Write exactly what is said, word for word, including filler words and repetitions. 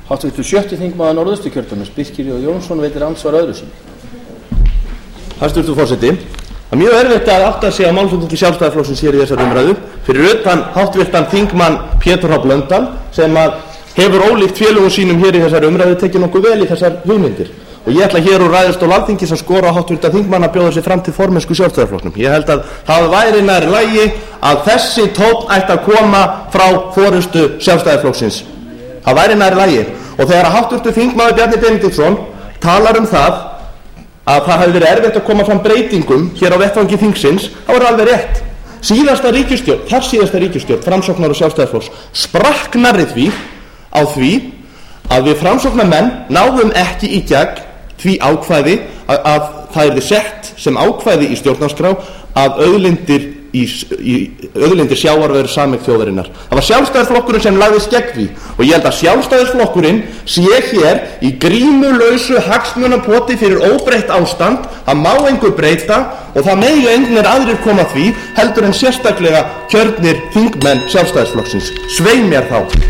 Háttvirtur sjötti þingmaður Norðausturkjördæmis, Birkir J. Jónsson, veitir andsvar öðru sinni. Hæstvirtur forseti, það er mjög erfitt að átta sig á málflutningi Sjálfstæðisflokksins hér í þessari umræðu fyrir utan háttvirtan þingmann Pétur H. Blöndal sem að hefur ólíkt félögum sínum hér í þessari umræðu tekið nokkuð vel í þessar hugmyndir. Og ég ætla hér úr ræðustól Alþingis að skora á háttvirtan þingmann að bjóða sig fram til formennsku Sjálfstæðisflokknum. Ég held að það væri nær lagi að þessi tónn ætti að koma frá forystu Sjálfstæðisflokksins. Það væri nær lagi. Og þegar háttvirtur þingmaður Bjarni Benediktsson talar um það að það hafi verið erfitt að koma fram breytingum hér á vettvangi þingsins, þá er alveg rétt. Síðasta ríkisstjórn, þar síðasta ríkisstjórn, Framsóknar og Sjálfstæðisflokks, sprakk nærri því á því að við Framsóknarmenn náðum ekki í gegn því ákvæði að, að það yrði sett sem ákvæði í stjórnarskrá að auðlindir, í, í, auðlindir sjávar verður sameign þjóðarinnar. Það var Sjálfstæðisflokkurinn sem lagðist gegn því og ég held að Sjálfstæðisflokkurinn sé hér í grímulausu hagsmunapoti fyrir óbreytt ástand. Það má engu breyta og það megi engnir aðrir koma því heldur en sérstaklega kjörnir þingmenn Sjálfstæðisflokksins. Svei mér þá.